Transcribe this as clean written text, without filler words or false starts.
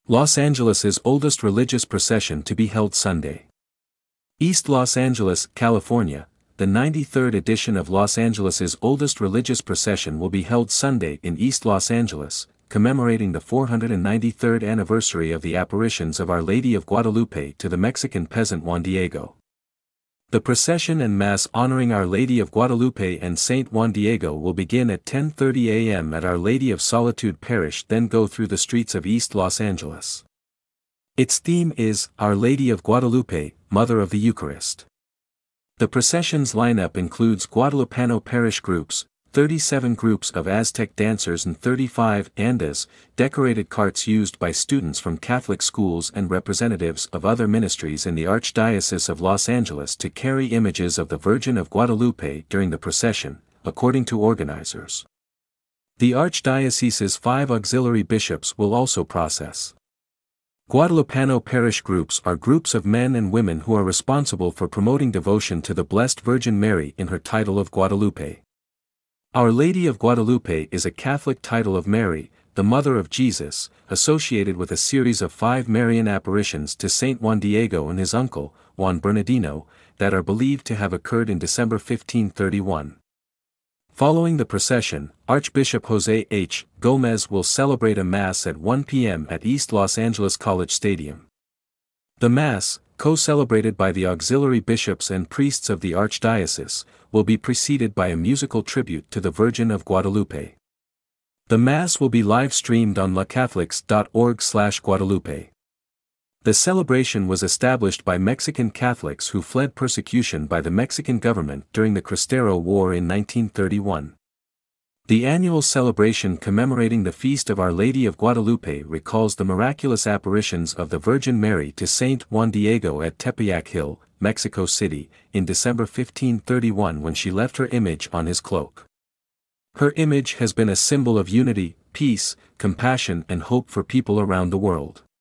Los Angeles's oldest religious procession to be held Sunday. East Los Angeles, California. The 93rd edition of Los Angeles's oldest religious procession will be held Sunday in East Los Angeles, commemorating the 493rd anniversary of the apparitions of Our Lady of Guadalupe to the Mexican peasant Juan Diego. The procession and Mass honoring Our Lady of Guadalupe and Saint Juan Diego will begin at 10:30 a.m. at Our Lady of Solitude Parish, then go through the streets of East Los Angeles. Its theme is, Our Lady of Guadalupe, Mother of the Eucharist. The procession's lineup includes Guadalupano parish groups, 37 groups of Aztec dancers and 35 andas, decorated carts used by students from Catholic schools and representatives of other ministries in the Archdiocese of Los Angeles to carry images of the Virgin of Guadalupe during the procession, according to organizers. The Archdiocese's 5 auxiliary bishops will also process. Guadalupano parish groups are groups of men and women who are responsible for promoting devotion to the Blessed Virgin Mary in her title of Guadalupe. Our Lady of Guadalupe is a Catholic title of Mary, the Mother of Jesus, associated with a series of 5 Marian apparitions to Saint Juan Diego and his uncle, Juan Bernardino, that are believed to have occurred in December 1531. Following the procession, Archbishop Jose H. Gomez will celebrate a Mass at 1 p.m. at East Los Angeles College Stadium. The Mass, co-celebrated by the auxiliary bishops and priests of the Archdiocese, will be preceded by a musical tribute to the Virgin of Guadalupe. The Mass will be live-streamed on lacatholics.org/Guadalupe. The celebration was established by Mexican Catholics who fled persecution by the Mexican government during the Cristero War in 1931. The annual celebration commemorating the feast of Our Lady of Guadalupe recalls the miraculous apparitions of the Virgin Mary to Saint Juan Diego at Tepeyac Hill, Mexico City, in December 1531 when she left her image on his cloak. Her image has been a symbol of unity, peace, compassion and hope for people around the world.